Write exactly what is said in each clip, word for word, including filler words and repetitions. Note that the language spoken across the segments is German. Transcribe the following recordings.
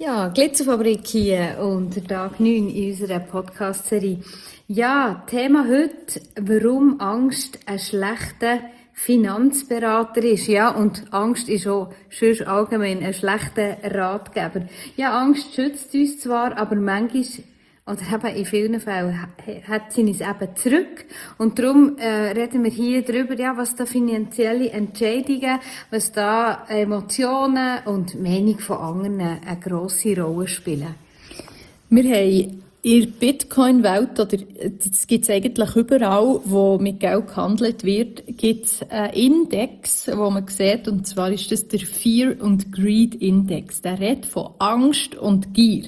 Ja, Glitzerfabrik hier und der Tag neun in unserer Podcast-Serie. Ja, Thema heute, warum Angst ein schlechter Finanzberater ist. Ja, und Angst ist auch sonst allgemein ein schlechter Ratgeber. Ja, Angst schützt uns zwar, aber manchmal oder eben in vielen Fällen hat sie uns eben zurück. Und darum äh, reden wir hier darüber, ja, was da finanzielle Entscheidungen, was da Emotionen und die Meinung von anderen eine grosse Rolle spielen. Wir haben in der Bitcoin-Welt, oder das gibt es eigentlich überall, wo mit Geld gehandelt wird, gibt es einen Index, wo man sieht, und zwar ist das der Fear and Greed Index. Der redet von Angst und Gier.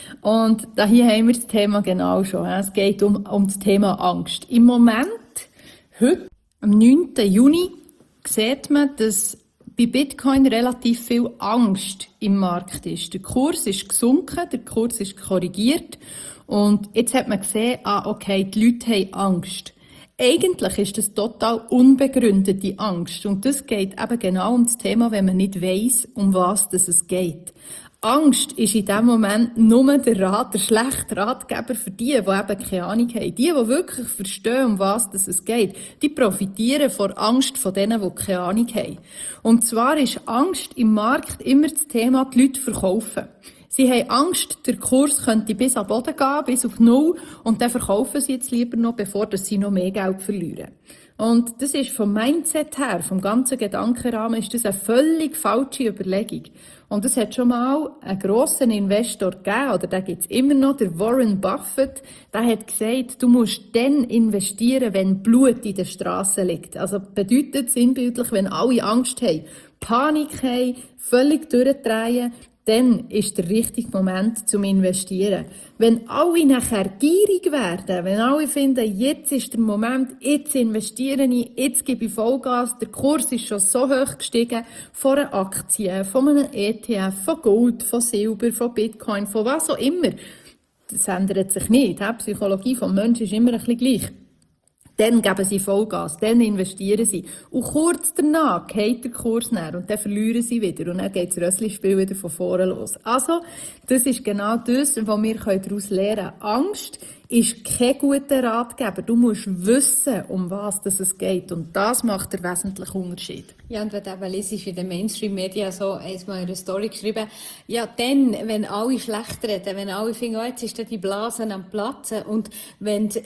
Und da hier haben wir das Thema genau schon. Es geht um, um das Thema Angst. Im Moment, heute, am neunten Juni, sieht man, dass bei Bitcoin relativ viel Angst im Markt ist. Der Kurs ist gesunken, der Kurs ist korrigiert. Und jetzt hat man gesehen, ah, okay, die Leute haben Angst. Eigentlich ist das total unbegründete Angst. Und das geht eben genau um das Thema, wenn man nicht weiss, um was es geht. Angst ist in dem Moment nur der Rat, der schlechte Ratgeber für die, die eben keine Ahnung haben. Die, die wirklich verstehen, um was es geht, die profitieren von Angst von denen, die keine Ahnung haben. Und zwar ist Angst im Markt immer das Thema, die Leute verkaufen. Sie haben Angst, der Kurs könnte bis am Boden gehen, bis auf Null, und dann verkaufen sie jetzt lieber noch, bevor sie noch mehr Geld verlieren. Und das ist vom Mindset her, vom ganzen Gedankenrahmen, ist das eine völlig falsche Überlegung. Und es hat schon mal einen grossen Investor gegeben, oder den gibt's immer noch, der Warren Buffett, der hat gesagt, du musst dann investieren, wenn Blut in der Straße liegt. Also bedeutet sinnbildlich, wenn alle Angst haben, Panik haben, völlig durchdrehen, dann ist der richtige Moment zum Investieren. Wenn alle nachher gierig werden, wenn alle finden, jetzt ist der Moment, jetzt investiere ich, jetzt gebe ich Vollgas, der Kurs ist schon so hoch gestiegen, von einer Aktie, von einem E T F, von Gold, von Silber, von Bitcoin, von was auch immer. Das ändert sich nicht. Die Psychologie des Menschen ist immer ein bisschen gleich. Dann geben sie Vollgas, dann investieren sie. Und kurz danach geht der Kurs näher und dann verlieren sie wieder. Und dann geht das Rösslispiel wieder von vorne los. Also, das ist genau das, was wir daraus lernen können. Angst ist kein guter Ratgeber. Du musst wissen, um was es geht. Und das macht den wesentlichen Unterschied. Ja, und wenn du eben liest, in den Mainstream-Medien so einmal in einer Story geschrieben, ja, dann, wenn alle schlecht reden, wenn alle finden, oh, jetzt ist da die Blase am Platzen, und wenn das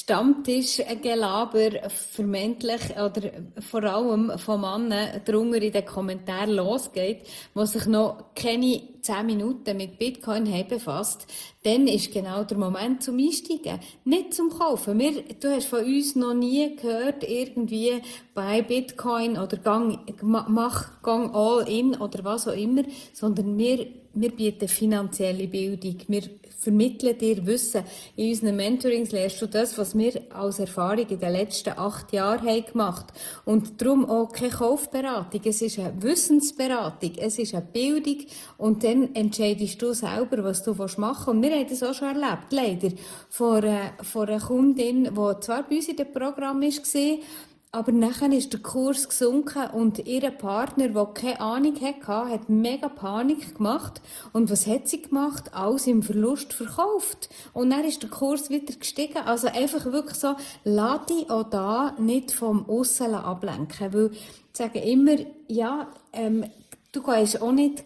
Stammtisch-Gelaber vermeintlich oder vor allem von Männern drunter in den Kommentaren losgeht, wo sich noch keine zehn Minuten mit Bitcoin haben befasst, dann ist genau der Moment zum Einsteigen, nicht zum Kaufen. Wir, du hast von uns noch nie gehört, irgendwie bei Bitcoin oder gang, mach, gang all in oder was auch immer, sondern wir, wir bieten finanzielle Bildung. Wir vermitteln dir Wissen. In unseren Mentorings lernst du das, was wir als Erfahrung in den letzten acht Jahren haben gemacht. Und darum auch keine Kaufberatung. Es ist eine Wissensberatung. Es ist eine Bildung. Und dann entscheidest du selber, was du machen willst. Und wir haben das auch schon erlebt, leider. Von einer, von einer Kundin, die zwar bei uns in dem Programm war, aber nachher ist der Kurs gesunken und ihr Partner, der keine Ahnung hatte, hat mega Panik gemacht. Und was hat sie gemacht? Alles im Verlust verkauft. Und dann ist der Kurs wieder gestiegen. Also einfach wirklich so, lass dich auch da nicht vom Aussen ablenken. Weil, ich sage immer, ja, ähm, du kannst auch nicht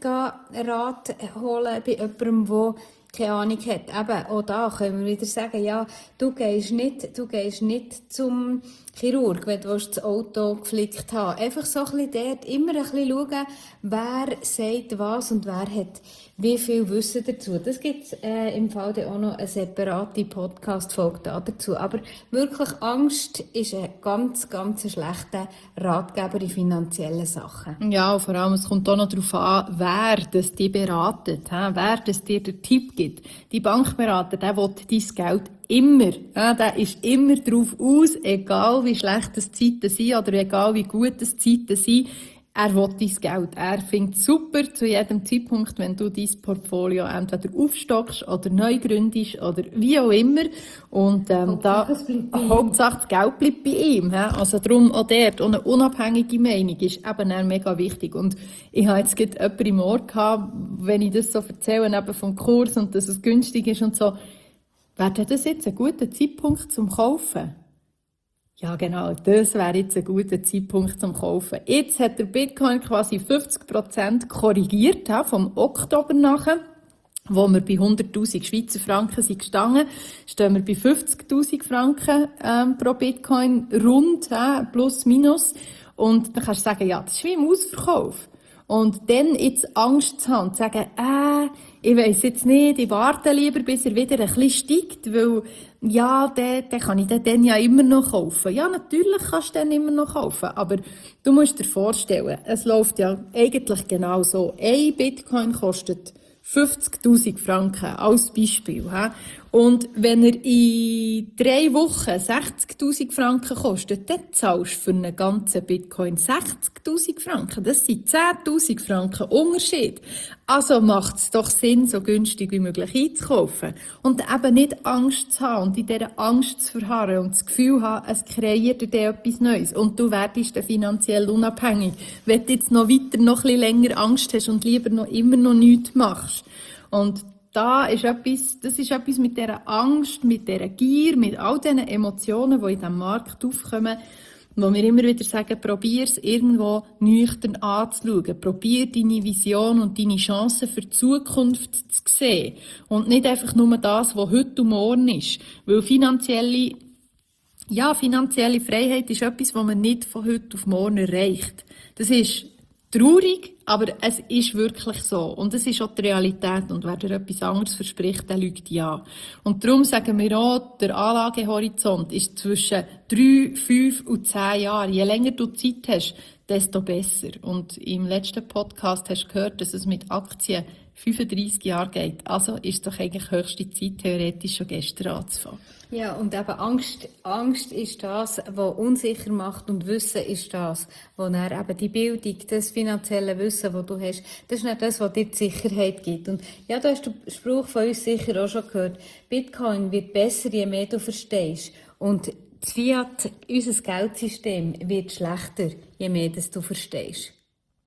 Rat holen bei jemandem, der keine Ahnung hat. Eben, auch da können wir wieder sagen, ja, du gehst nicht, du gehst nicht zum Chirurg, wenn du das Auto geflickt hast. Einfach so ein bisschen dort, immer ein bisschen schauen, wer sagt was und wer hat wie viel Wissen dazu. Das gibt es äh, im Fall auch noch eine separate Podcast-Folge dazu. Aber wirklich, Angst ist ein ganz, ganz schlechter Ratgeber in finanziellen Sachen. Ja, und vor allem, es kommt auch noch darauf an, wer das dich beratet, he? Wer das dir den Tipp gibt. Die Bankberater, der will dein Geld immer. Ja, der ist immer drauf aus, egal wie schlecht die Zeiten sind oder egal wie gut die Zeiten sind. er will dein Geld. Er findet es super zu jedem Zeitpunkt, wenn du dein Portfolio entweder aufstockst oder neu gründest oder wie auch immer. Und ähm, da Hauptsache das Geld bleibt bei ihm. He? Also darum auch dort. Und eine unabhängige Meinung ist eben auch mega wichtig. Und ich habe jetzt gerade jemanden im Ohr gehabt, wenn ich das so erzähle, eben vom Kurs und dass es günstig ist und so. Wäre das jetzt ein guter Zeitpunkt zum Kaufen? Ja, genau, das wäre jetzt ein guter Zeitpunkt zum Kaufen. Jetzt hat der Bitcoin quasi fünfzig Prozent korrigiert, ja, vom Oktober nachher, wo wir bei hunderttausend Schweizer Franken sind gestanden, stehen wir bei fünfzigtausend Franken ähm, pro Bitcoin, rund, ja, plus minus. Und dann kannst du sagen, ja, das ist wie im Ausverkauf. Und dann jetzt Angst zu haben und zu sagen, äh, ich weiss jetzt nicht, ich warte lieber, bis er wieder ein bisschen steigt, weil, ja, den, den kann ich den dann ja immer noch kaufen. Ja, natürlich kannst du den immer noch kaufen, aber du musst dir vorstellen, es läuft ja eigentlich genau so. Ein Bitcoin kostet fünfzigtausend Franken, als Beispiel. He? Und wenn er in drei Wochen sechzigtausend Franken kostet, dann zahlst du für einen ganzen Bitcoin sechzigtausend Franken. Das sind zehntausend Franken Unterschied. Also macht es doch Sinn, so günstig wie möglich einzukaufen. Und eben nicht Angst zu haben und in dieser Angst zu verharren und das Gefühl haben, es kreiert dir etwas Neues. Und du werdest dann finanziell unabhängig. Wenn du jetzt noch weiter, noch ein bisschen länger Angst hast und lieber noch immer noch nichts machst. Und da ist etwas, das ist etwas mit dieser Angst, mit dieser Gier, mit all diesen Emotionen, die in diesem Markt aufkommen, wo wir immer wieder sagen, probier es irgendwo nüchtern anzuschauen. Probier deine Vision und deine Chancen für die Zukunft zu sehen. Und nicht einfach nur das, was heute und morgen ist. Weil finanzielle, ja, finanzielle Freiheit ist etwas, was man nicht von heute auf morgen erreicht. Das ist traurig, aber es ist wirklich so. Und es ist auch die Realität. Und wer dir etwas anderes verspricht, der lügt ja. Und darum sagen wir auch, der Anlagehorizont ist zwischen drei, fünf und zehn Jahren. Je länger du Zeit hast, desto besser. Und im letzten Podcast hast du gehört, dass es mit Aktien fünfunddreissig Jahre geht. Also ist doch eigentlich höchste Zeit, theoretisch schon gestern anzufangen. Ja, und eben Angst, Angst ist das, was unsicher macht, und Wissen ist das, wo dann eben die Bildung, das finanzielle Wissen, das du hast, das ist nicht das, was dir die Sicherheit gibt. Und ja, du hast den Spruch von uns sicher auch schon gehört, Bitcoin wird besser, je mehr du verstehst. Und das Fiat, unser Geldsystem, wird schlechter, je mehr das du verstehst.